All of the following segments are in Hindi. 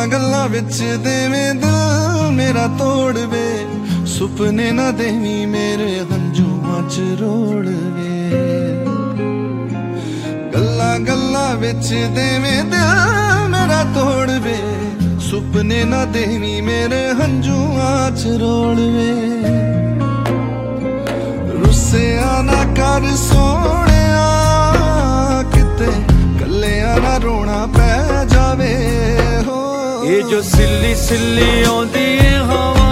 गल्लां विच देवें दिल मेरा तोड़वे, सुपने ना देवी मेरे हंझुआं च रोड़वे। गल्लां गल्लां विच देवें दिल मेरा तोड़वे, सुपने ना देवी मेरे हंझुआं च रोड़वे। रुस्सिया ना कर सोहणिया किते कल्लिया ना रोना पै जावे हो। ये जो सिल्ली सिल्ली आउंदी हवा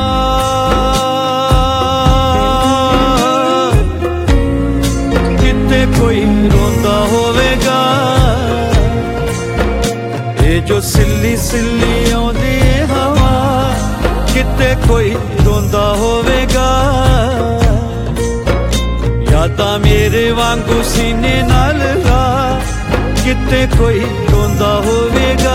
किते कोई रोंदा होवेगा। ये जो सिल्ली सिल्ली आउंदी हवा किते कोई रोंदा होवेगा। यादां मेरे वांगू सीने नाल ला किते कोई रोंदा होवेगा।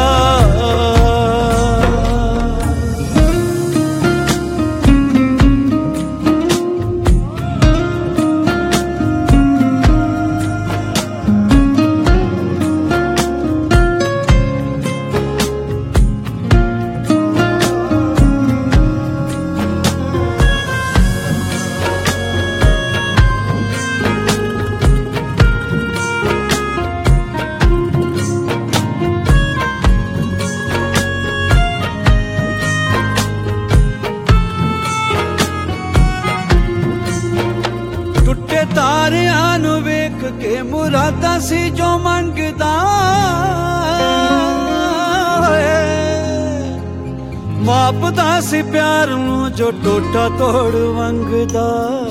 तारियां नू वेख के मुरादा सी जो मंगदा, मापदा सी प्यार नू जो टोटा तोड़ वंगदा।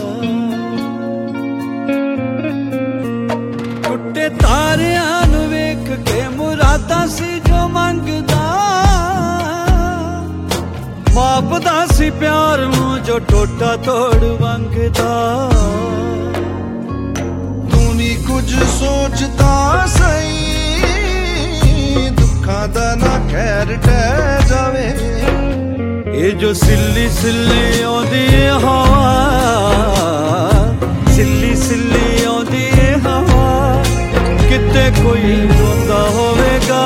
टुटे तारियां नू वेख के मुरादा सी जो मंगदा, मापदा सी प्यार नू जो टोटा तोड़ वंगदा। कुछ सोचता सही दुखा दा ना खैर टह जावे। ये जो सिल्ली सिल्ली आउंदी हवा सिल्ली सिल्ली आउंदी हवा किते कोई रोंदा होवेगा।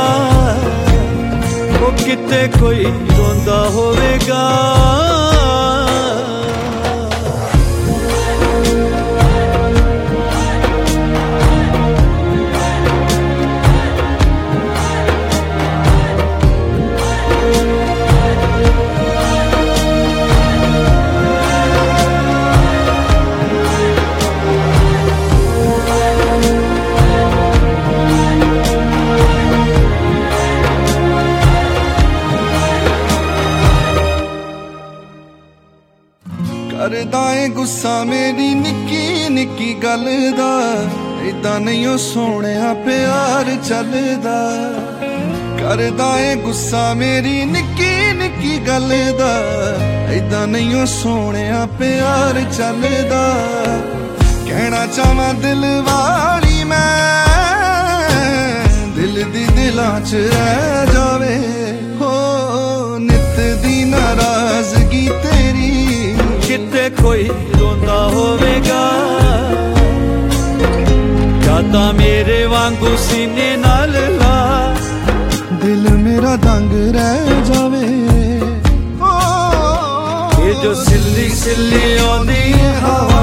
वो किते कोई रोंदा होवेगा। करदा है गुस्सा मेरी निक्की निक्की गल दा, इदां नहीं ओ सोहणिया प्यार चलदा। करदा है गुस्सा मेरी निक्की निक्की गल दा, इदां नहीं ओ सोहणिया प्यार चलदा। कहना चाहां दिल वाली मैं दिल दी दिलां च रह जावे हो। नित दी नाराजगी तेरी किते कोई रोंदा होवेगा। यादां मेरे वांगू सीने नाल ला दिल मेरा दंग रह जावे। ये जो सिल्ली सिल्ली आउंदी हवा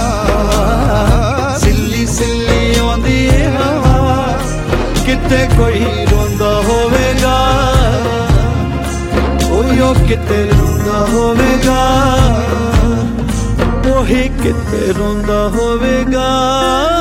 सिल्ली सिल्ली आउंदी हवा किते कोई रोंदा होवेगा। ओ किते रोंदा होवेगा। ओही किते रोंदा होवेगा।